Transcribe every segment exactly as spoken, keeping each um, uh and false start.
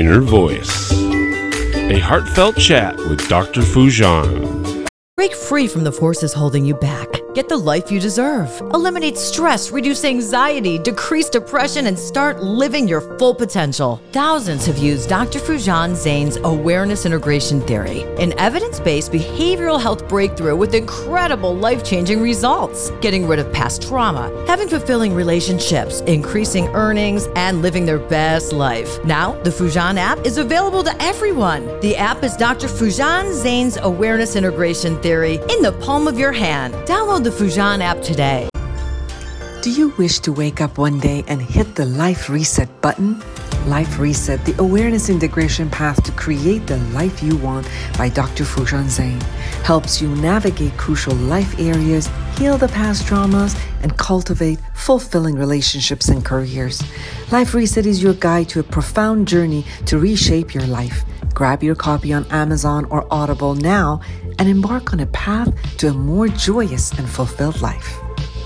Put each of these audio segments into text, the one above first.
Inner Voice, a heartfelt chat with Doctor Foojan. Break free from the forces holding you back. Get the life you deserve. Eliminate stress, reduce anxiety, decrease depression, and start living your full potential. Thousands have used Doctor Foojan Zeyn's Awareness Integration Theory, an evidence-based behavioral health breakthrough with incredible life-changing results. Getting rid of past trauma, having fulfilling relationships, increasing earnings, and living their best life. Now, the Foojan app is available to everyone. The app is Doctor Foojan Zeyn's Awareness Integration Theory in the palm of your hand. Download the Foojan app today. Do you wish to wake up one day and hit the Life Reset button? Life Reset, the awareness integration path to create the life you want by Doctor Foojan Zeyn, helps you navigate crucial life areas, heal the past traumas, and cultivate fulfilling relationships and careers. Life Reset is your guide to a profound journey to reshape your life. Grab your copy on Amazon or Audible now and embark on a path to a more joyous and fulfilled life.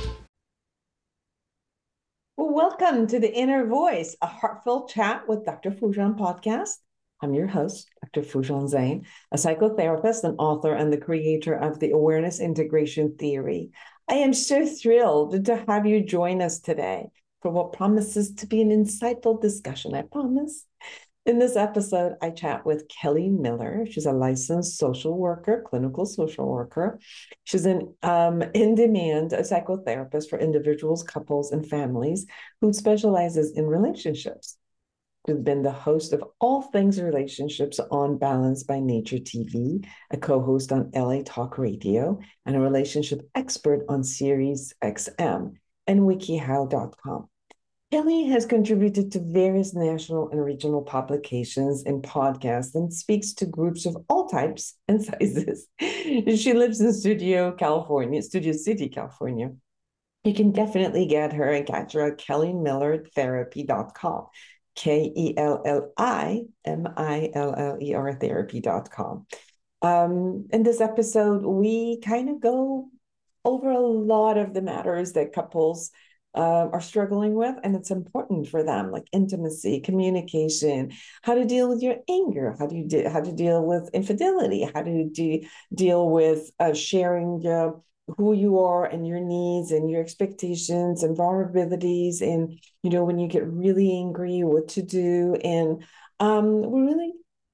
Well, welcome to The Inner Voice, a heartfelt chat with Doctor Foojan podcast. I'm your host, Doctor Foojan Zeyn, a psychotherapist and author and the creator of the Awareness Integration Theory. I am so thrilled to have you join us today for what promises to be an insightful discussion, I promise. In this episode, I chat with Kelly Miller. She's a licensed social worker, clinical social worker. She's an um, in-demand psychotherapist for individuals, couples, and families who specializes in relationships. She's been the host of All Things Relationships on Balance by Nature T V, a co-host on L A Talk Radio, and a relationship expert on Sirius X M and wikihow dot com. Kelly has contributed to various national and regional publications and podcasts and speaks to groups of all types and sizes. She lives in Studio, California, Studio City, California. You can definitely get her and catch her at kelly miller therapy dot com, K E L L I M I L L E R therapy dot com. Um, in this episode, we kind of go over a lot of the matters that couples Uh, are struggling with, and it's important for them, like intimacy, communication, how to deal with your anger, how do you de- how to deal with infidelity, how do you de- deal with uh, sharing uh, who you are and your needs and your expectations and vulnerabilities, and you know when you get really angry, what to do, and um, we really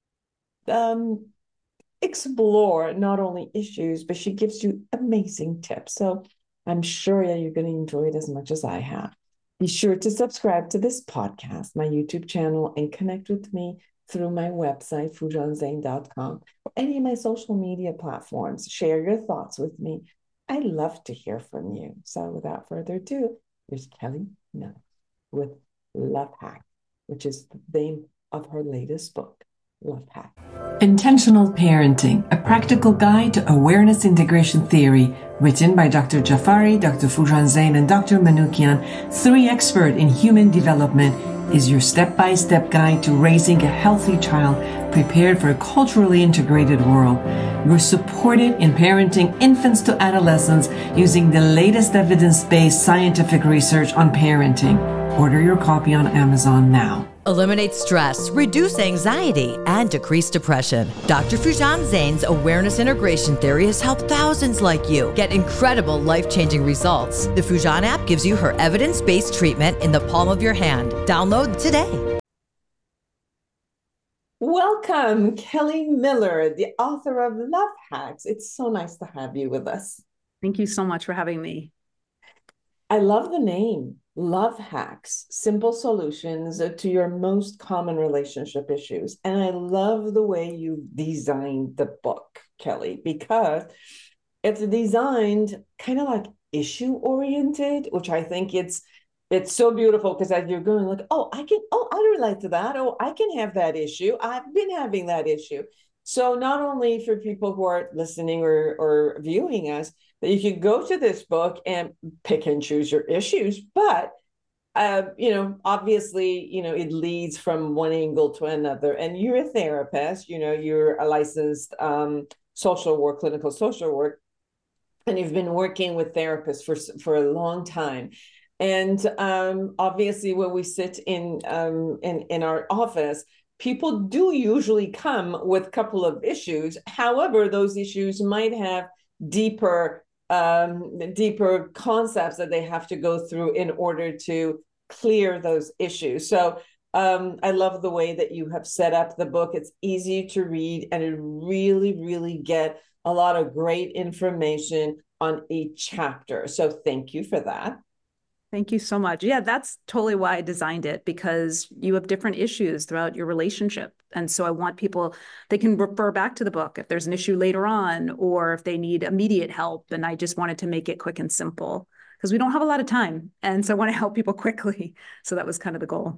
um, explore not only issues, but she gives you amazing tips. So I'm sure that you're going to enjoy it as much as I have. Be sure to subscribe to this podcast, my YouTube channel, and connect with me through my website, foojan zeyn dot com, or any of my social media platforms. Share your thoughts with me. I love to hear from you. So without further ado, here's Kelly Miller with Love Hack, which is the name of her latest book, Love Hack. Intentional Parenting, a practical guide to awareness integration theory, written by Doctor Jafari, Doctor Foojan Zeyn, and Doctor Manoukian, three experts in human development, is your step-by-step guide to raising a healthy child prepared for a culturally integrated world. You're supported in parenting infants to adolescents using the latest evidence-based scientific research on parenting. Order your copy on Amazon now. Eliminate stress, reduce anxiety, and decrease depression. Doctor Foojan Zeyn's Awareness Integration Theory has helped thousands like you get incredible life-changing results. The Foojan app gives you her evidence-based treatment in the palm of your hand. Download today. Welcome, Kelly Miller, the author of Love Hacks. It's so nice to have you with us. Thank you so much for having me. I love the name, Love Hacks, simple solutions to your most common relationship issues. And I love the way you designed the book, Kelly, because it's designed kind of like issue oriented, which I think it's it's so beautiful because as you're going like, oh, I can, oh, I relate to that. Oh, I can have that issue. I've been having that issue. So not only for people who are listening or, or viewing us, that you can go to this book and pick and choose your issues, but uh, you know, obviously, you know, it leads from one angle to another. And you're a therapist, you know, you're a licensed um, social work, clinical social work, and you've been working with therapists for for a long time. And um, obviously, when we sit in um, in in our office, people do usually come with a couple of issues. However, those issues might have deeper, um, deeper concepts that they have to go through in order to clear those issues. So um, I love the way that you have set up the book. It's easy to read, and it really, really get a lot of great information on each chapter. So thank you for that. Thank you so much. Yeah, that's totally why I designed it, because you have different issues throughout your relationship. And so I want people, they can refer back to the book if there's an issue later on, or if they need immediate help. And I just wanted to make it quick and simple because we don't have a lot of time. And so I want to help people quickly. So that was kind of the goal.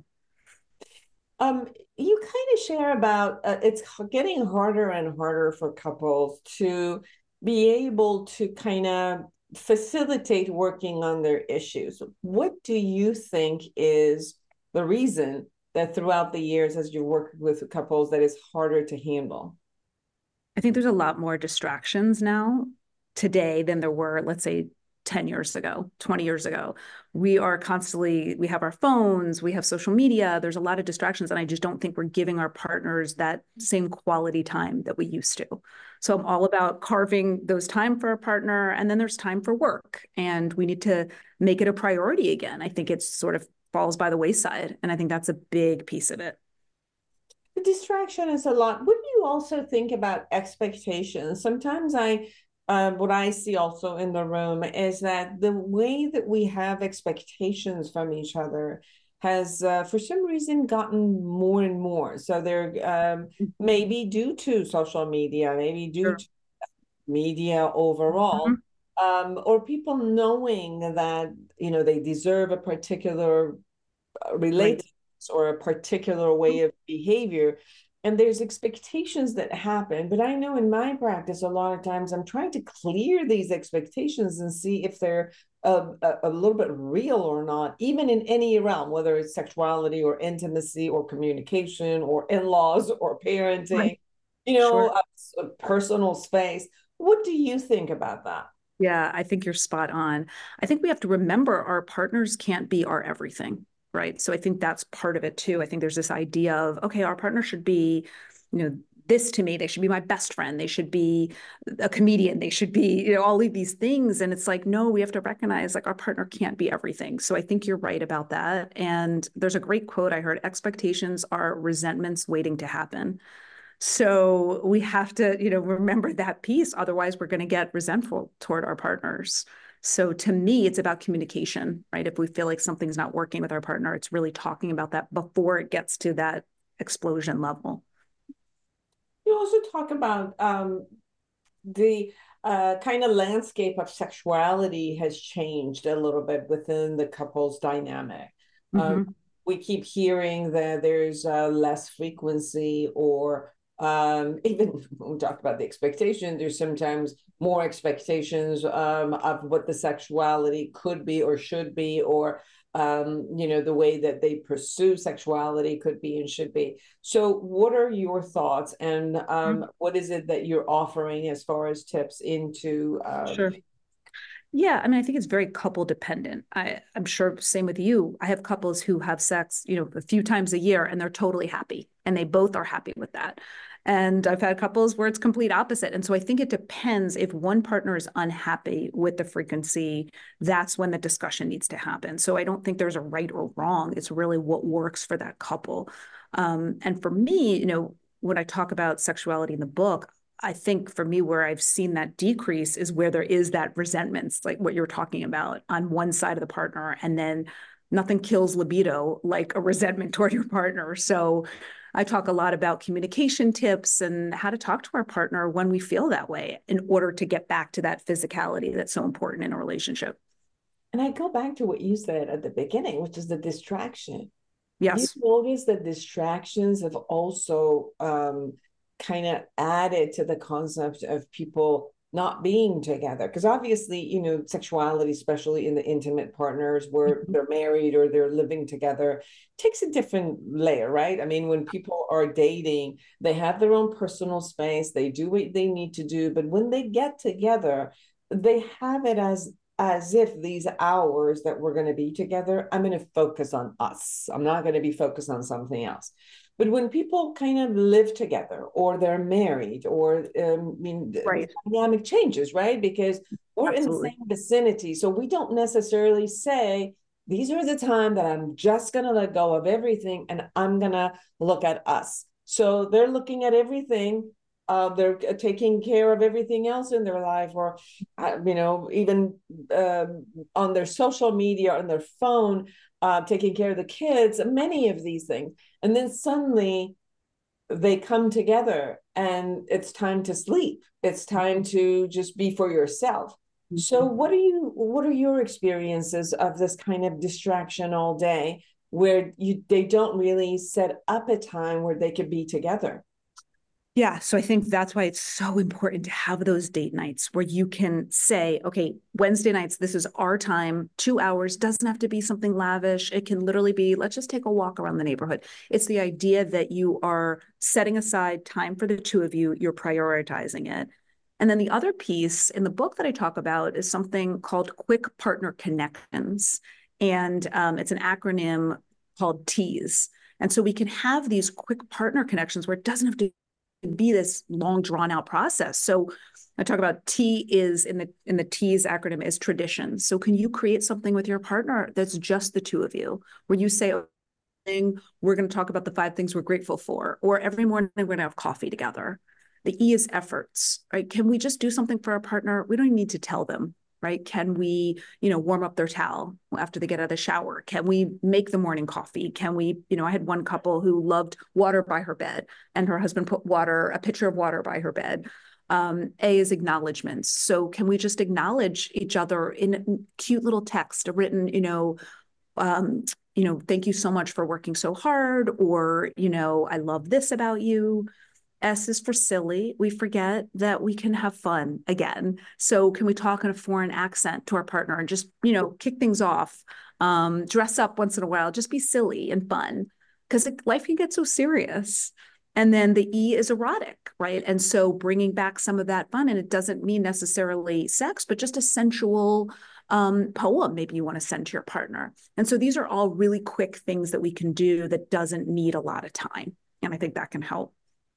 Um, you kind of share about uh, it's getting harder and harder for couples to be able to kind of facilitate working on their issues. What do you think is the reason that throughout the years, as you work with couples, that is harder to handle? I think there's a lot more distractions now today than there were, let's say, ten years ago, twenty years ago. We are constantly, we have our phones, we have social media, there's a lot of distractions. And I just don't think we're giving our partners that same quality time that we used to. So I'm all about carving those time for a partner. And then there's time for work. And we need to make it a priority again. I think it sort of falls by the wayside. And I think that's a big piece of it. The distraction is a lot. Wouldn't you also think about expectations? Sometimes I Uh, what I see also in the room is that the way that we have expectations from each other has, uh, for some reason, gotten more and more. So they're um, maybe due to social media, maybe due sure. to media overall, mm-hmm. um, or people knowing that, you know, they deserve a particular relationship right. or a particular way of behavior. And there's expectations that happen, but I know in my practice, a lot of times I'm trying to clear these expectations and see if they're a, a, a little bit real or not, even in any realm, whether it's sexuality or intimacy or communication or in-laws or parenting, right. you know, sure. a, a personal space. What do you think about that? Yeah, I think you're spot on. I think we have to remember our partners can't be our everything. Right. So I think that's part of it, too. I think there's this idea of, OK, our partner should be, you know, this to me. They should be my best friend. They should be a comedian. They should be, you know, all of these things. And it's like, no, we have to recognize like our partner can't be everything. So I think you're right about that. And there's a great quote I heard: expectations are resentments waiting to happen. So we have to, you know, remember that piece. Otherwise, we're going to get resentful toward our partners. So to me, it's about communication, right? If we feel like something's not working with our partner, it's really talking about that before it gets to that explosion level. You also talk about um, the uh, kind of landscape of sexuality has changed a little bit within the couple's dynamic. Mm-hmm. Um, we keep hearing that there's uh, less frequency, or um, even when we talk about the expectation, there's sometimes more expectations um, of what the sexuality could be or should be, or, um, you know, the way that they pursue sexuality could be and should be. So what are your thoughts, and um, mm-hmm. what is it that you're offering as far as tips into? Um, sure. Yeah, I mean, I think it's very couple dependent. I, I'm sure same with you. I have couples who have sex, you know, a few times a year, and they're totally happy, and they both are happy with that. And I've had couples where it's complete opposite. And so I think it depends. If one partner is unhappy with the frequency, that's when the discussion needs to happen. So I don't think there's a right or wrong. It's really what works for that couple. Um, and for me, you know, when I talk about sexuality in the book, I think for me, where I've seen that decrease is where there is that resentment, like what you're talking about, on one side of the partner. And then nothing kills libido like a resentment toward your partner. So I talk a lot about communication tips and how to talk to our partner when we feel that way in order to get back to that physicality that's so important in a relationship. And I go back to what you said at the beginning, which is the distraction. Yes. You notice that distractions have also um, kind of added to the concept of people not being together, because obviously, you know, sexuality, especially in the intimate partners where mm-hmm. they're married or they're living together, takes a different layer, right? I mean, when people are dating, they have their own personal space, they do what they need to do, but when they get together, they have it as as if these hours that we're going to be together, I'm going to focus on us. I'm not going to be focused on something else. But when people kind of live together or they're married or um, I mean Right. the dynamic changes, right? Because we're Absolutely. in the same vicinity. So we don't necessarily say, these are the time that I'm just going to let go of everything and I'm going to look at us. So they're looking at everything. Uh, they're taking care of everything else in their life, or, uh, you know, even uh, on their social media, on their phone, uh, taking care of the kids, many of these things. And then suddenly they come together and it's time to sleep. It's time to just be for yourself. So what are you what are your experiences of this kind of distraction all day where you they don't really set up a time where they could be together? Yeah, so I think that's why it's so important to have those date nights where you can say, okay, Wednesday nights, this is our time, two hours, doesn't have to be something lavish. It can literally be, let's just take a walk around the neighborhood. It's the idea that you are setting aside time for the two of you, you're prioritizing it. And then the other piece in the book that I talk about is something called Quick Partner Connections. And um, it's an acronym called TEAS. And so we can have these quick partner connections where it doesn't have to be this long drawn out process. So I talk about T is in the in the T's acronym is tradition. So can you create something with your partner that's just the two of you, where you say, we're going to talk about the five things we're grateful for, or every morning we're going to have coffee together. The E is efforts, right? Can we just do something for our partner? We don't even need to tell them, right? Can we, you know, warm up their towel after they get out of the shower? Can we make the morning coffee? Can we, you know, I had one couple who loved water by her bed and her husband put water, a pitcher of water by her bed. Um, A is acknowledgments. So can we just acknowledge each other in cute little text, a written, you know, um, you know, thank you so much for working so hard, or, you know, I love this about you. S is for silly. We forget that we can have fun again. So can we talk in a foreign accent to our partner and just, you know, kick things off, um, dress up once in a while, just be silly and fun, because life can get so serious. And then the E is erotic, right? And so bringing back some of that fun, and it doesn't mean necessarily sex, but just a sensual um, poem maybe you want to send to your partner. And so these are all really quick things that we can do that doesn't need a lot of time. And I think that can help.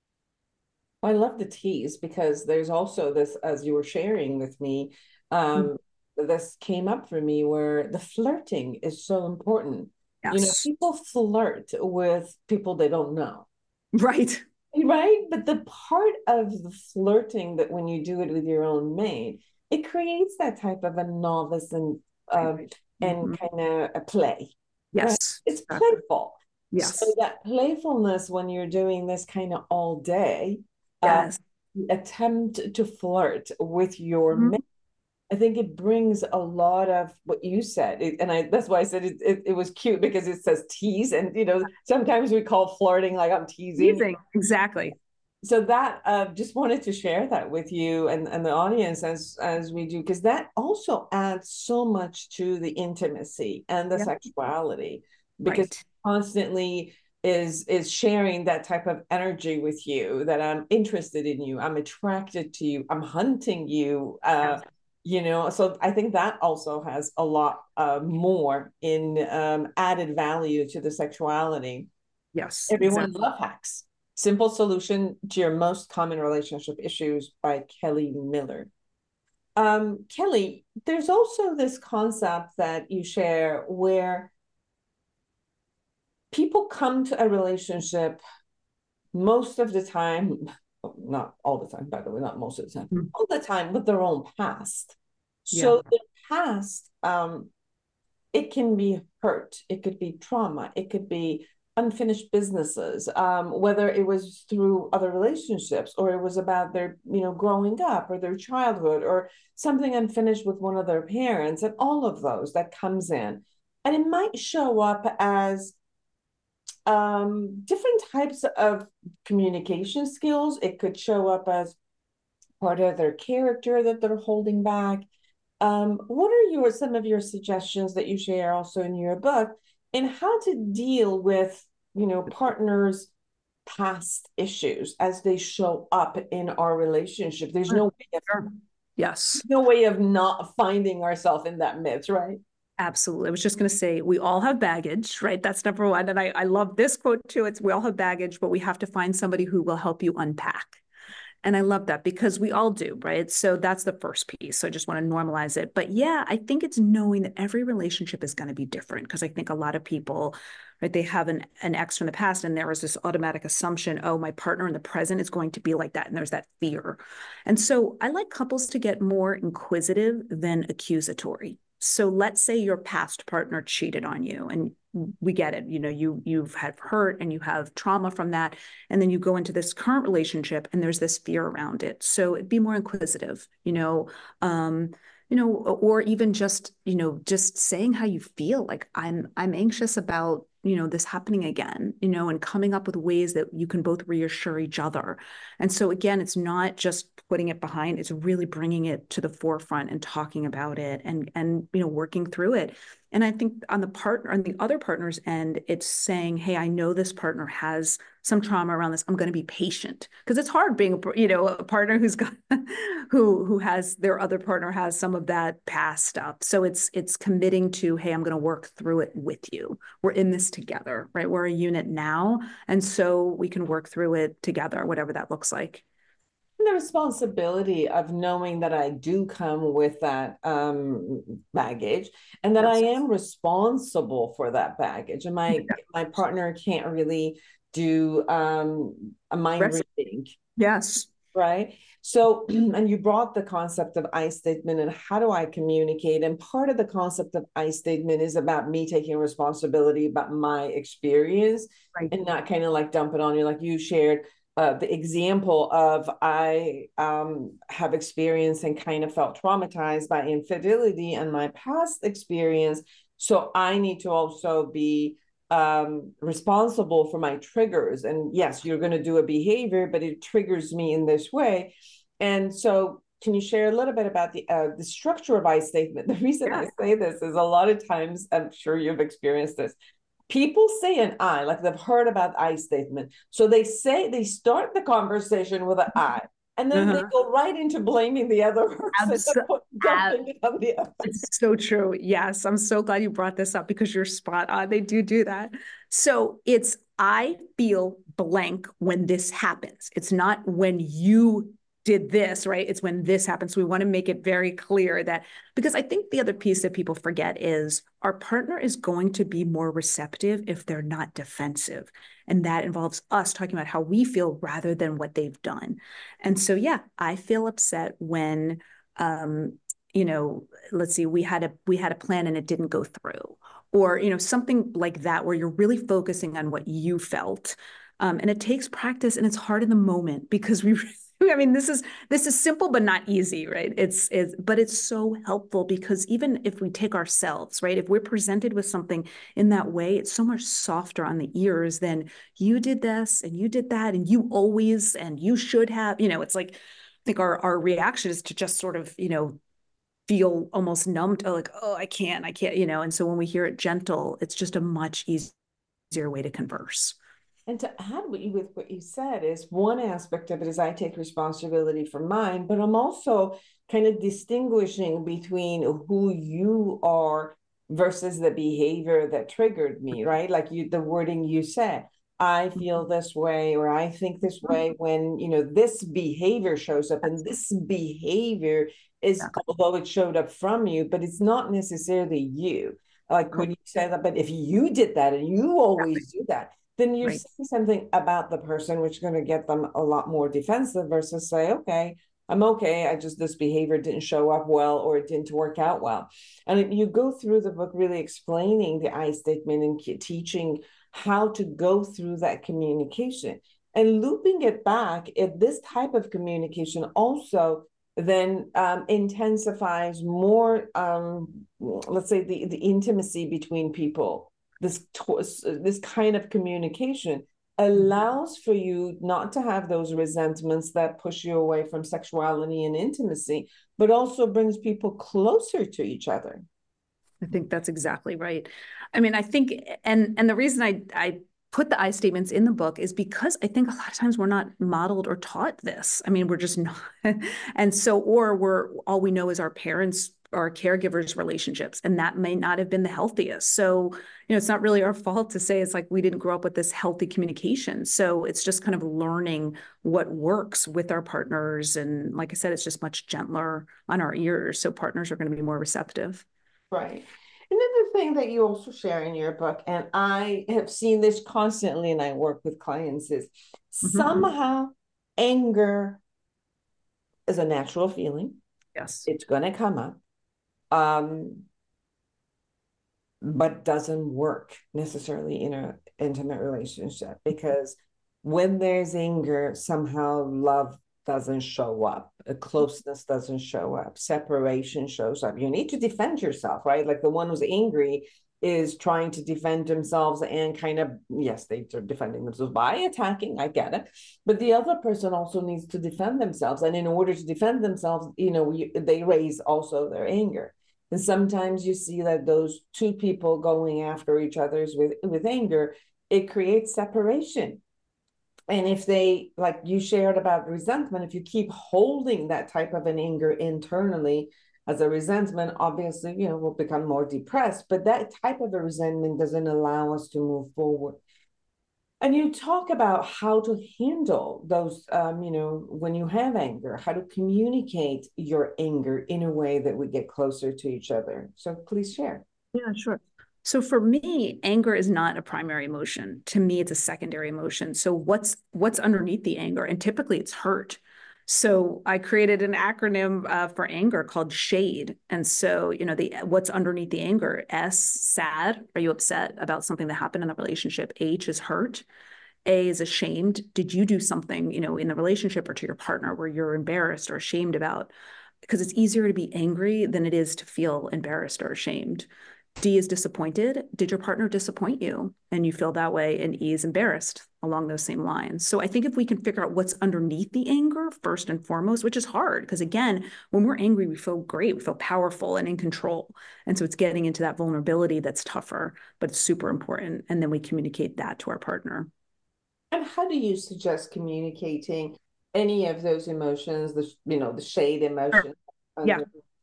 I love the tease because there's also this, as you were sharing with me, um, mm-hmm. this came up for me where the flirting is so important. Yes. You know, people flirt with people they don't know. Right. Right. But the part of the flirting that when you do it with your own mate, it creates that type of a novice and um, right. and mm-hmm. kind of a play. Yes. Right? It's exactly. Playful. Yes. So that playfulness when you're doing this kind of all day, yes. Uh, attempt to flirt with your mm-hmm. mate. I think it brings a lot of what you said, it, and I that's why I said it, it. It was cute because it says tease, and you know sometimes we call flirting like I'm teasing. Teasing, exactly. So that uh, just wanted to share that with you and, and the audience as as we do, because that also adds so much to the intimacy and the yep. sexuality, because right. constantly is is sharing that type of energy with you, that I'm interested in you, I'm attracted to you, I'm hunting you, uh, you know. So I think that also has a lot uh, more in um, added value to the sexuality. Yes. Everyone exactly. Love Hacks. Simple Solution to Your Most Common Relationship Issues by Kelly Miller. Um, Kelly, there's also this concept that you share where people come to a relationship most of the time, not all the time, by the way, not most of the time, mm-hmm. all the time with their own past. So yeah. the past, um, it can be hurt, it could be trauma, it could be unfinished businesses, um, whether it was through other relationships or it was about their, you know, growing up or their childhood or something unfinished with one of their parents, and all of those that comes in. And it might show up as um, different types of communication skills. It could show up as part of their character that they're holding back. Um, what are your some of your suggestions that you share also in your book in how to deal with, you know, partners' past issues as they show up in our relationship? There's no way of, yes, no way of not finding ourselves in that midst, right? Absolutely. I was just going to say, we all have baggage, right? That's number one. And I, I love this quote too. It's we all have baggage, but we have to find somebody who will help you unpack. And I love that because we all do, right? So that's the first piece. So I just want to normalize it. But yeah, I think it's knowing that every relationship is going to be different, because I think a lot of people, right, they have an, an ex from the past and there is this automatic assumption, oh, my partner in the present is going to be like that. And there's that fear. And so I like couples to get more inquisitive than accusatory. So let's say your past partner cheated on you, and we get it. You know, you, you've had hurt and you have trauma from that. And then you go into this current relationship and there's this fear around it. So be more inquisitive, you know, um, you know, or even just, you know, just saying how you feel. Like I'm, I'm anxious about, you know, this happening again, you know, and coming up with ways that you can both reassure each other. And so again, it's not just putting it behind, it's really bringing it to the forefront and talking about it and, and, you know, working through it. And I think on the partner, on the other partner's end, it's saying, hey, I know this partner has some trauma around this. I'm going to be patient, because it's hard being, you know, a partner who's got, who, who has their other partner has some of that past stuff. So it's, it's committing to, hey, I'm going to work through it with you. We're in this together, right? We're a unit now. And so we can work through it together, whatever that looks like. The responsibility of knowing that I do come with that um, baggage, and that yes. I am responsible for that baggage. And my yeah. my partner can't really do um, a mind Rest. reading. Yes. Right. So, and you brought the concept of I statement and how do I communicate? And part of the concept of I statement is about me taking responsibility about my experience, right. and not kind of like dump it on you, like you shared. Uh, the example of I um, have experienced and kind of felt traumatized by infidelity and my past experience. So I need to also be um, responsible for my triggers. And yes, you're going to do a behavior, but it triggers me in this way. And so can you share a little bit about the uh, the structure of I statement? The reason yeah. I say this is a lot of times, I'm sure you've experienced this, people say an I, like they've heard about I statement. So they say, they start the conversation with an I, and then uh-huh. they go right into blaming the other person. Abso- Ab- the other. It's so true. Yes. I'm so glad you brought this up, because you're spot on. They do do that. So it's, I feel blank when this happens. It's not when you did this, right? It's when this happens. So we want to make it very clear that, because I think the other piece that people forget is our partner is going to be more receptive if they're not defensive. And that involves us talking about how we feel rather than what they've done. And so, yeah, I feel upset when, um, you know, let's see, we had a, we had a plan and it didn't go through, or, you know, something like that, where you're really focusing on what you felt. Um, and it takes practice, and it's hard in the moment, because we I mean, this is this is simple but not easy, right? It's it's but it's so helpful, because even if we take ourselves, right, if we're presented with something in that way, it's so much softer on the ears than you did this and you did that and you always and you should have. You know, it's like, I think our our reaction is to just sort of, you know, feel almost numbed, oh, like, oh, I can't, I can't, you know. And so when we hear it gentle, it's just a much easier way to converse. And to add what you, with what you said, is one aspect of it is I take responsibility for mine, but I'm also kind of distinguishing between who you are versus the behavior that triggered me, right? Like you, the wording you said, I feel this way, or I think this way when, you know, this behavior shows up, and this behavior is, although it showed up from you, but it's not necessarily you. Like when you say that, but if you did that and you always do that, then you're right. saying something about the person, which is going to get them a lot more defensive, versus say, okay, I'm okay. I just, this behavior didn't show up well, or it didn't work out well. And you go through the book really explaining the I statement and teaching how to go through that communication and looping it back. If this type of communication also then um, intensifies more, um, let's say, the, the intimacy between people. This this kind of communication allows for you not to have those resentments that push you away from sexuality and intimacy, but also brings people closer to each other. I think that's exactly right. I mean, I think, and and the reason I I put the I statements in the book is because I think a lot of times we're not modeled or taught this. I mean, we're just not. And so, or we're, all we know is our parents our caregivers' relationships, and that may not have been the healthiest. So, you know, it's not really our fault to say it's like we didn't grow up with this healthy communication. So it's just kind of learning what works with our partners. And like I said, it's just much gentler on our ears. So partners are going to be more receptive. Right. And then the thing that you also share in your book, and I have seen this constantly, and I work with clients, is mm-hmm. somehow anger is a natural feeling. Yes. It's going to come up, um, but doesn't work necessarily in an intimate relationship, because when there's anger, somehow love doesn't show up, a closeness doesn't show up, separation shows up. You need to defend yourself, right? Like the one who's angry is trying to defend themselves and kind of, yes, they're defending themselves by attacking, I get it, but the other person also needs to defend themselves. And in order to defend themselves, you know, we, they raise also their anger. And sometimes you see that those two people going after each other's with, with anger, it creates separation. And if they, like you shared about resentment, if you keep holding that type of an anger internally as a resentment, obviously, you know, we'll become more depressed. But that type of a resentment doesn't allow us to move forward. And you talk about how to handle those, um, you know, when you have anger, how to communicate your anger in a way that we get closer to each other. So please share. Yeah, sure. So for me, anger is not a primary emotion. To me, it's a secondary emotion. So what's what's underneath the anger? And typically it's hurt. So I created an acronym uh, for anger called SHADE. And so, you know, the what's underneath the anger? S, sad. Are you upset about something that happened in the relationship? H is hurt. A is ashamed. Did you do something, you know, in the relationship or to your partner where you're embarrassed or ashamed about? Because it's easier to be angry than it is to feel embarrassed or ashamed. D is disappointed. Did your partner disappoint you? And you feel that way. And E is embarrassed along those same lines. So I think if we can figure out what's underneath the anger first and foremost, which is hard, because again, when we're angry, we feel great, we feel powerful and in control. And so it's getting into that vulnerability that's tougher, but it's super important. And then we communicate that to our partner. And how do you suggest communicating any of those emotions, the, you know, the shade emotion? Sure. Yeah.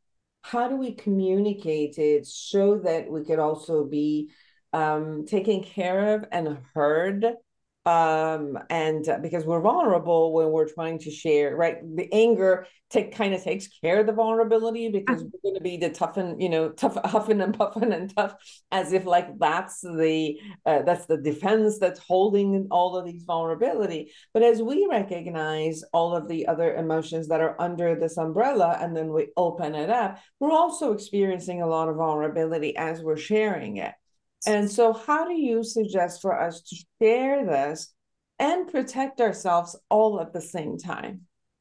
How do we communicate it so that we could also be um, taken care of and heard? Um, and uh, because we're vulnerable when we're trying to share, right? The anger take, kind of takes care of the vulnerability, because we're going to be the tough and, you know, tough, huffing and puffing and tough, as if like that's the, uh, that's the defense that's holding all of these vulnerability. But as we recognize all of the other emotions that are under this umbrella, and then we open it up, we're also experiencing a lot of vulnerability as we're sharing it. And so how do you suggest for us to share this and protect ourselves all at the same time?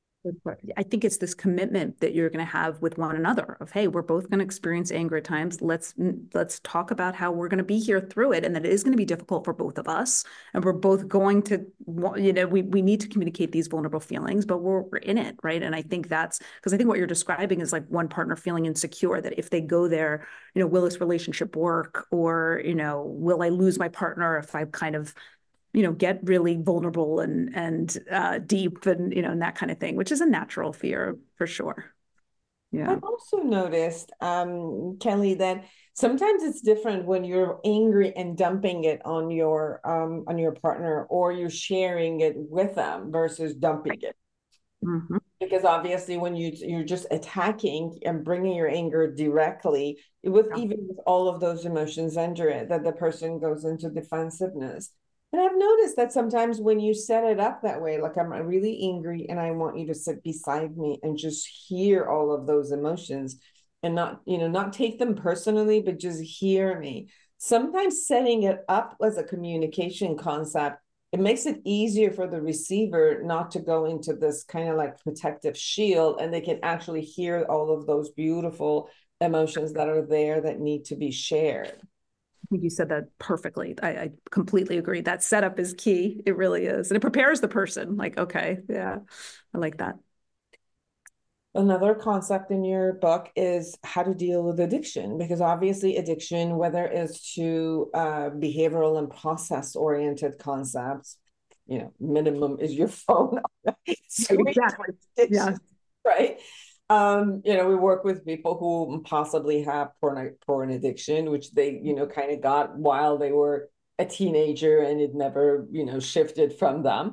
I think it's this commitment that you're going to have with one another of, hey, we're both going to experience anger at times. Let's let's talk about how we're going to be here through it, and that it is going to be difficult for both of us. And we're both going to, you know, we, we need to communicate these vulnerable feelings, but we're, we're in it, right? And I think that's, because I think what you're describing is like one partner feeling insecure, that if they go there, you know, will this relationship work? Or, you know, will I lose my partner if I kind of, you know, get really vulnerable and and uh, deep and, you know, and that kind of thing, which is a natural fear for sure. Yeah. I've also noticed, um, Kelly, that sometimes it's different when you're angry and dumping it on your um, on your partner, or you're sharing it with them versus dumping it. Mm-hmm. Because obviously when you, you're just attacking and bringing your anger directly, with yeah. even with all of those emotions under it, that the person goes into defensiveness. And I've noticed that sometimes when you set it up that way, like I'm really angry and I want you to sit beside me and just hear all of those emotions and not, you know, not take them personally, but just hear me. Sometimes setting it up as a communication concept, it makes it easier for the receiver not to go into this kind of like protective shield, and they can actually hear all of those beautiful emotions that are there that need to be shared. I think you said that perfectly. I, I completely agree. That setup is key. It really is. And it prepares the person. Like, okay, yeah, I like that. Another concept in your book is how to deal with addiction, because obviously addiction, whether it's to uh, behavioral and process-oriented concepts, you know, minimum is your phone. So exactly. Yeah. Right. Um, you know, we work with people who possibly have porn porn addiction, which they, you know, kind of got while they were a teenager and it never, you know, shifted from them.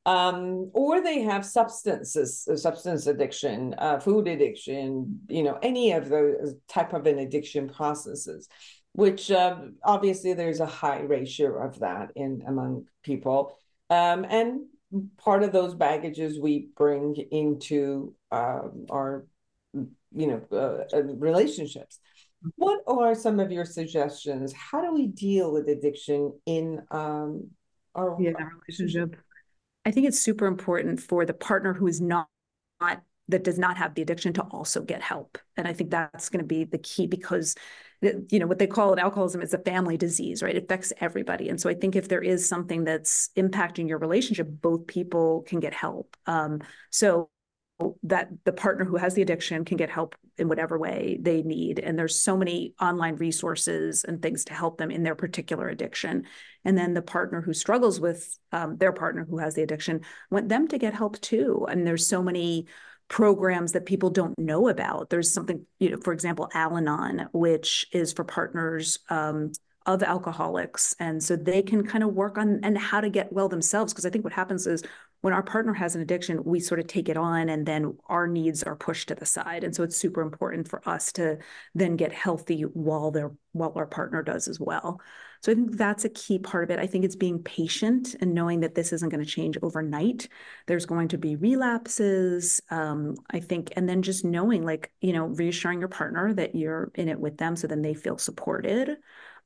Um, or they have substances, substance addiction, uh, food addiction, you know, any of those type of an addiction processes, which uh, obviously there's a high ratio of that in among people. Um, and part of those baggages we bring into um, our, you know, uh, uh, relationships. What are some of your suggestions? How do we deal with addiction in um, our, Yeah, our relationship? relationship. I think it's super important for the partner who is not, not that does not have the addiction to also get help. And I think that's going to be the key because, you know, what they call it alcoholism is a family disease, right? It affects everybody. And so I think if there is something that's impacting your relationship, both people can get help. Um, so that the partner who has the addiction can get help in whatever way they need. And there's so many online resources and things to help them in their particular addiction. And then the partner who struggles with um, their partner who has the addiction, want them to get help too. And there's so many programs that people don't know about. There's something, you know, for example, Al-Anon, which is for partners um, of alcoholics. And so they can kind of work on and how to get well themselves. Because I think what happens is when our partner has an addiction, we sort of take it on and then our needs are pushed to the side. And so it's super important for us to then get healthy while they're while our partner does as well. So I think that's a key part of it. I think it's being patient and knowing that this isn't going to change overnight. There's going to be relapses, um, I think, and then just knowing, like, you know, reassuring your partner that you're in it with them so then they feel supported.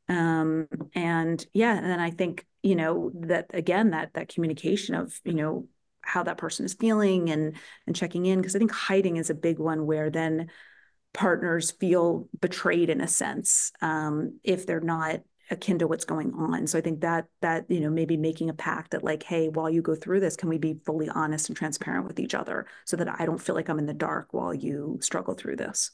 Um, and yeah, and then I think, you know, that again, that that communication of, you know, how that person is feeling and and checking in, because I think hiding is a big one where then partners feel betrayed in a sense, um, if they're not akin to what's going on. So I think that that, you know, maybe making a pact that like, hey, while you go through this, can we be fully honest and transparent with each other so that I don't feel like I'm in the dark while you struggle through this.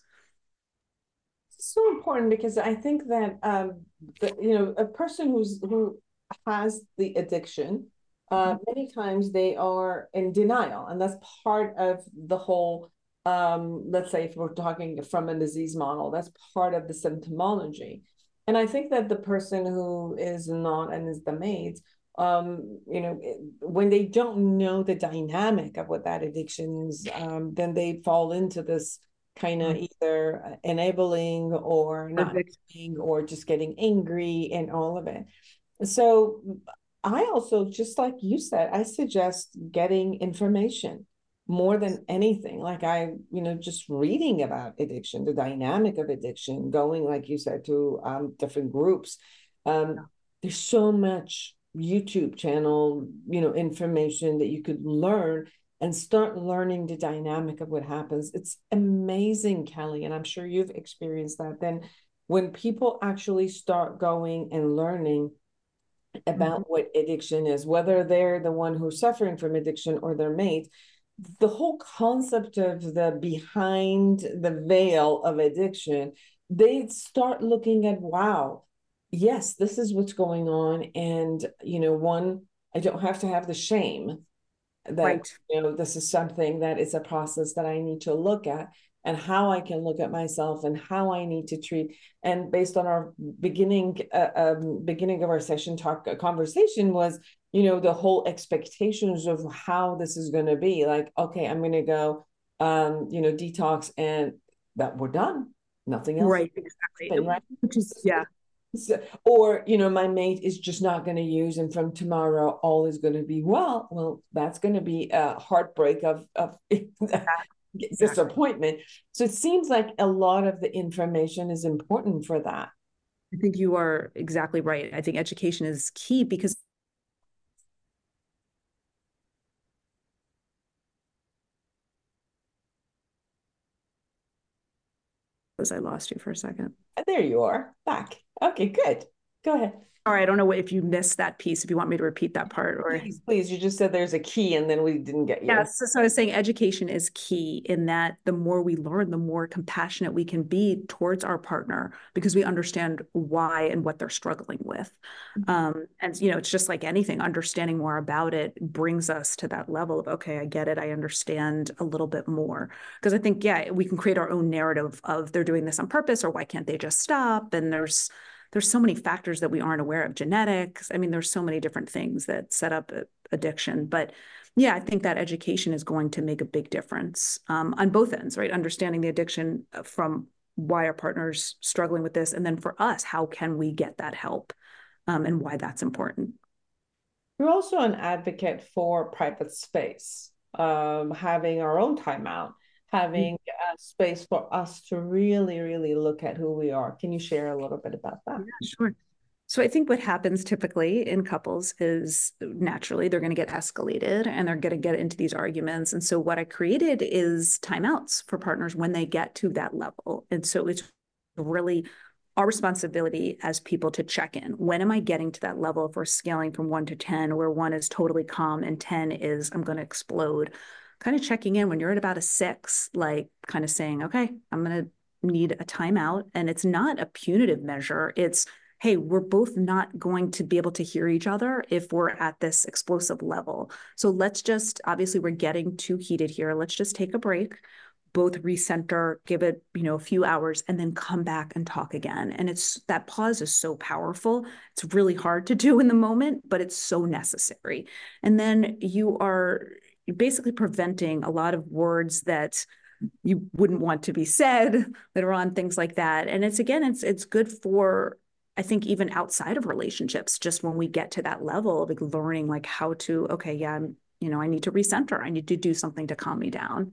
So important because I think that um, the, you know, a person who's who has the addiction, uh, many times they are in denial, and that's part of the whole. Um, let's say if we're talking from a disease model, that's part of the symptomology, and I think that the person who is not and is the maid, um, you know, when they don't know the dynamic of what that addiction is, um, then they fall into this kind of either enabling or not enabling or just getting angry and all of it. So I also, just like you said, I suggest getting information more than anything. Like I, you know, just reading about addiction, the dynamic of addiction, going, like you said, to um, different groups. Um, there's so much YouTube channel, you know, information that you could learn and start learning the dynamic of what happens. It's amazing, Kelly, and I'm sure you've experienced that. Then when people actually start going and learning about mm-hmm. what addiction is, whether they're the one who's suffering from addiction or their mate, the whole concept of the behind the veil of addiction, they start looking at, wow, yes, this is what's going on. And, you know, one, I don't have to have the shame that, right. you know, this is something that is a process that I need to look at and how I can look at myself and how I need to treat. And based on our beginning, uh, um, beginning of our session talk, uh, conversation was, you know, the whole expectations of how this is going to be like, okay, I'm going to go, um, you know, detox and that we're done. Nothing else. Right. Exactly. Right. Which is, yeah. So, or, you know, my mate is just not going to use, and from tomorrow, all is going to be well. Well, that's going to be a heartbreak of, of disappointment. So it seems like a lot of the information is important for that. I think you are exactly right. I think education is key because I lost you for a second. There you are, back. Okay, good. Go ahead. All right, I don't know if you missed that piece, if you want me to repeat that part or please, please. You just said there's a key and then we didn't get you. Yes. So, so I was saying education is key in that the more we learn, the more compassionate we can be towards our partner because we understand why and what they're struggling with. Mm-hmm. Um, and, you know, it's just like anything, understanding more about it brings us to that level of, okay, I get it. I understand a little bit more. Because I think, yeah, we can create our own narrative of they're doing this on purpose or why can't they just stop? And there's There's so many factors that we aren't aware of, genetics. I mean, there's so many different things that set up addiction. But yeah, I think that education is going to make a big difference um, on both ends, right? Understanding the addiction from why our partner's struggling with this. And then for us, how can we get that help um, and why that's important. You're also an advocate for private space, um, having our own timeout, having a space for us to really, really look at who we are. Can you share a little bit about that? Yeah, sure. So I think what happens typically in couples is naturally they're going to get escalated and they're going to get into these arguments. And so what I created is timeouts for partners when they get to that level. And so it's really our responsibility as people to check in. When am I getting to that level if we're scaling from one to ten, where one is totally calm and ten is I'm going to explode? Kind of checking in when you're at about a six, like kind of saying, okay, I'm going to need a timeout. And it's not a punitive measure. It's, hey, we're both not going to be able to hear each other if we're at this explosive level. So let's just, obviously we're getting too heated here. Let's just take a break, both recenter, give it, you know, a few hours and then come back and talk again. And it's, that pause is so powerful. It's really hard to do in the moment, but it's so necessary. And then you are You're basically preventing a lot of words that you wouldn't want to be said later on, things like that. And it's, again, it's it's good for, I think, even outside of relationships, just when we get to that level of like learning like how to, okay, yeah, I'm, you know, I need to recenter. I need to do something to calm me down.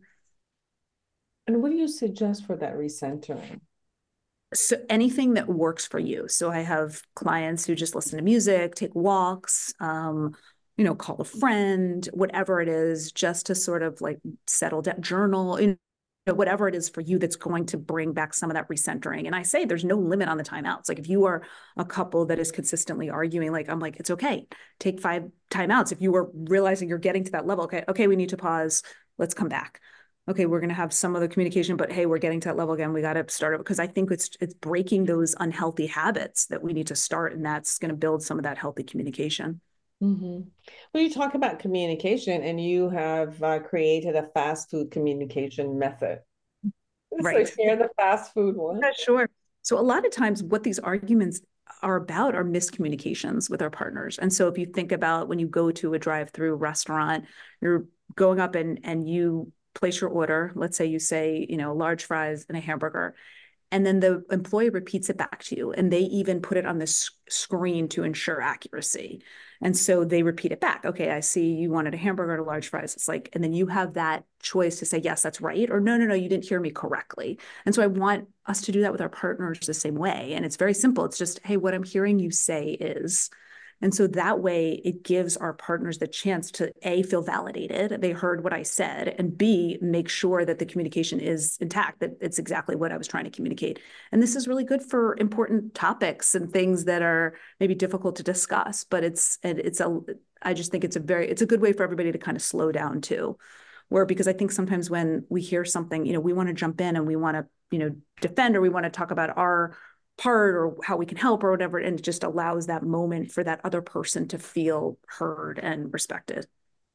And what do you suggest for that recentering? So anything that works for you. So I have clients who just listen to music, take walks, um, you know, call a friend, whatever it is, just to sort of like settle down, journal, you know, whatever it is for you that's going to bring back some of that recentering. And I say there's no limit on the timeouts. Like if you are a couple that is consistently arguing, like I'm like, it's okay, take five timeouts. If you are realizing you're getting to that level, okay, okay, we need to pause. Let's come back. Okay, we're going to have some other communication, but hey, we're getting to that level again. We got to start it because I think it's it's breaking those unhealthy habits that we need to start, and that's going to build some of that healthy communication. Mm-hmm. Well, you talk about communication and you have uh, created a fast food communication method. Right. So share the fast food one. Yeah, sure. So a lot of times what these arguments are about are miscommunications with our partners. And so if you think about when you go to a drive-through restaurant, you're going up and, and you place your order. Let's say you say, you know, large fries and a hamburger. And then the employee repeats it back to you. And they even put it on the screen to ensure accuracy. And so they repeat it back. Okay, I see you wanted a hamburger and a large fries. It's like, and then you have that choice to say, yes, that's right. Or no, no, no, you didn't hear me correctly. And so I want us to do that with our partners the same way. And it's very simple. It's just, hey, what I'm hearing you say is. And so that way it gives our partners the chance to A, feel validated, they heard what I said, and B, make sure that the communication is intact, that it's exactly what I was trying to communicate. And this is really good for important topics and things that are maybe difficult to discuss, but it's, it's a, I just think it's a very, it's a good way for everybody to kind of slow down too. Where, because I think sometimes when we hear something, you know, we want to jump in and we want to, you know, defend, or we want to talk about our part or how we can help or whatever, and it just allows that moment for that other person to feel heard and respected.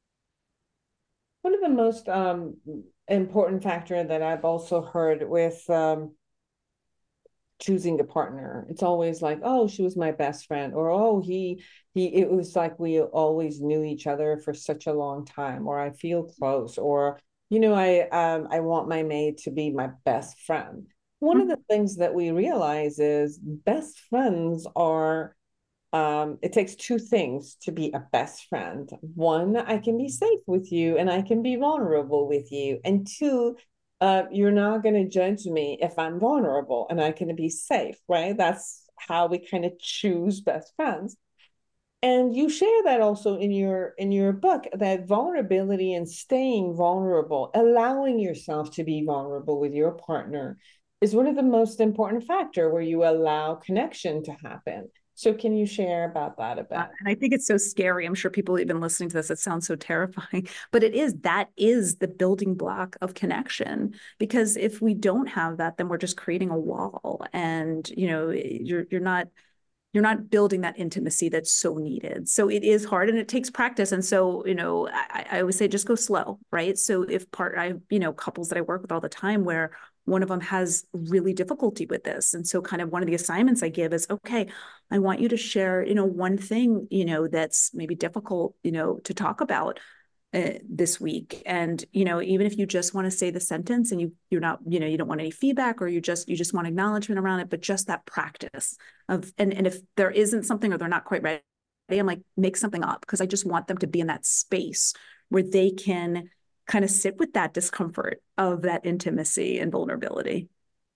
One of the most um, important factor that I've also heard with um, choosing a partner, it's always like, oh, she was my best friend, or oh, he he it was like we always knew each other for such a long time, or I feel close, or you know, I um I want my mate to be my best friend. One of the things that we realize is best friends are, um, it takes two things to be a best friend. One, I can be safe with you and I can be vulnerable with you. And two, uh, you're not going to judge me if I'm vulnerable and I can be safe, right? That's how we kind of choose best friends. And you share that also in your in your book, that vulnerability and staying vulnerable, allowing yourself to be vulnerable with your partner is one of the most important factors where you allow connection to happen. So can you share about that a bit? Uh, and I think it's so scary. I'm sure people even listening to this, it sounds so terrifying, but it is, that is the building block of connection. Because if we don't have that, then we're just creating a wall, and, you know, you're, you're not, you're not building that intimacy that's so needed. So it is hard and it takes practice. And so, you know, I, I always say, just go slow, right? So if part, I, you know, couples that I work with all the time where one of them has really difficulty with this. And so kind of one of the assignments I give is, okay, I want you to share, you know, one thing, you know, that's maybe difficult, you know, to talk about uh, this week. And, you know, even if you just want to say the sentence and you, you're not, you know, you don't want any feedback, or you just, you just want acknowledgement around it, but just that practice of, and, and if there isn't something, or they're not quite ready, I'm like, make something up, because I just want them to be in that space where they can kind of sit with that discomfort of that intimacy and vulnerability.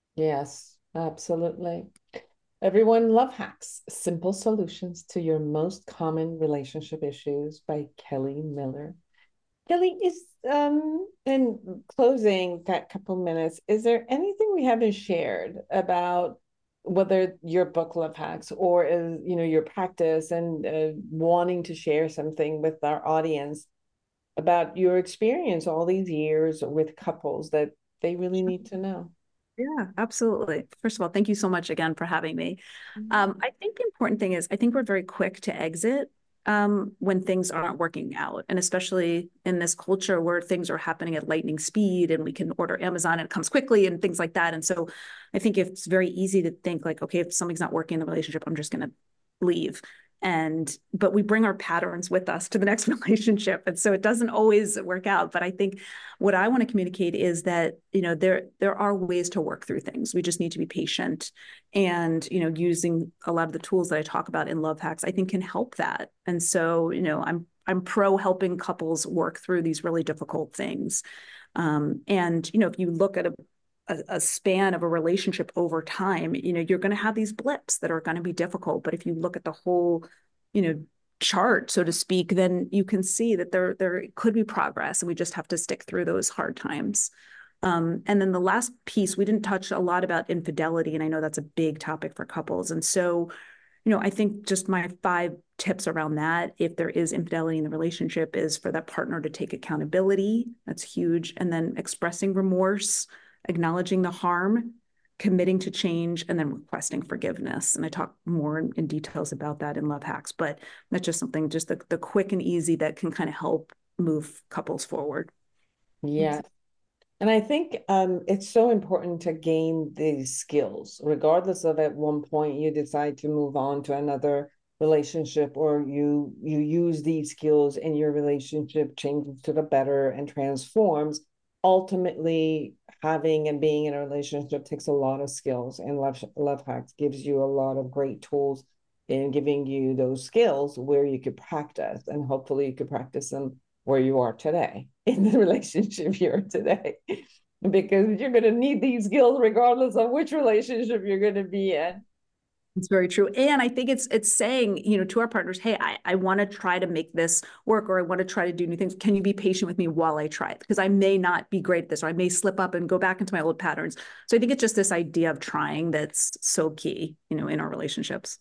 Yes, absolutely. Everyone, Love Hacks, Simple Solutions to Your Most Common Relationship Issues by Kelly Miller. Kelly, is um in closing that couple minutes, is there anything we haven't shared about whether your book Love Hacks or is, you know, your practice, and uh, wanting to share something with our audience about your experience all these years with couples that they really need to know? Yeah, absolutely. First of all, thank you so much again for having me. Mm-hmm. Um, I think the important thing is, I think we're very quick to exit um, when things aren't working out. And especially in this culture where things are happening at lightning speed, and we can order Amazon and it comes quickly and things like that. And so I think it's very easy to think like, okay, if something's not working in the relationship, I'm just going to leave. And, but we bring our patterns with us to the next relationship. And so it doesn't always work out. But I think what I want to communicate is that, you know, there, there are ways to work through things. We just need to be patient, and, you know, using a lot of the tools that I talk about in Love Hacks, I think can help that. And so, you know, I'm, I'm pro helping couples work through these really difficult things. Um, and, you know, if you look at a, A, a span of a relationship over time, you know, you're going to have these blips that are going to be difficult. But if you look at the whole, you know, chart, so to speak, then you can see that there, there could be progress, and we just have to stick through those hard times. Um, and then the last piece, we didn't touch a lot about infidelity, and I know that's a big topic for couples. And so, you know, I think just my five tips around that, if there is infidelity in the relationship, is for that partner to take accountability. That's huge. And then expressing remorse, acknowledging the harm, committing to change, and then requesting forgiveness. And I talk more in, in details about that in Love Hacks, but that's just something, just the, the quick and easy that can kind of help move couples forward. Yeah. And I think um, it's so important to gain these skills, regardless of at one point you decide to move on to another relationship, or you, you use these skills in your relationship, changes to the better and transforms. Ultimately, having and being in a relationship takes a lot of skills, and Love, Love Hacks gives you a lot of great tools in giving you those skills where you could practice, and hopefully you could practice them where you are today, in the relationship you're today, because you're going to need these skills regardless of which relationship you're going to be in. It's very true. And I think it's it's saying, you know, to our partners, hey, I, I want to try to make this work, or I want to try to do new things. Can you be patient with me while I try it? Because I may not be great at this, or I may slip up and go back into my old patterns. So I think it's just this idea of trying that's so key, you know, in our relationships.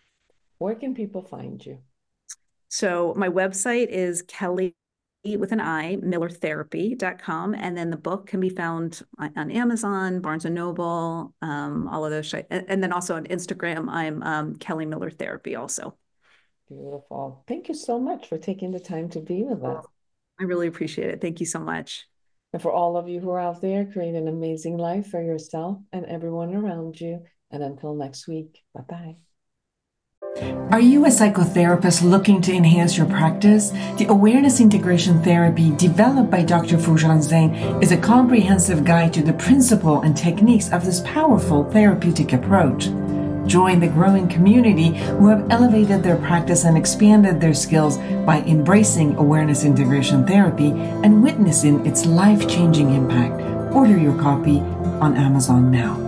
Where can people find you? So my website is Kelly with an I, miller therapy dot com. And then the book can be found on Amazon, Barnes and Noble, um, all of those. Sh- and, and then also on Instagram, I'm um, Kelly Miller Therapy also. Beautiful. Thank you so much for taking the time to be with us. I really appreciate it. Thank you so much. And for all of you who are out there, create an amazing life for yourself and everyone around you. And until next week, bye-bye. Are you a psychotherapist looking to enhance your practice? The Awareness Integration Therapy, developed by Doctor Foojan Zeine, is a comprehensive guide to the principle and techniques of this powerful therapeutic approach. Join the growing community who have elevated their practice and expanded their skills by embracing Awareness Integration Therapy and witnessing its life-changing impact. Order your copy on Amazon now.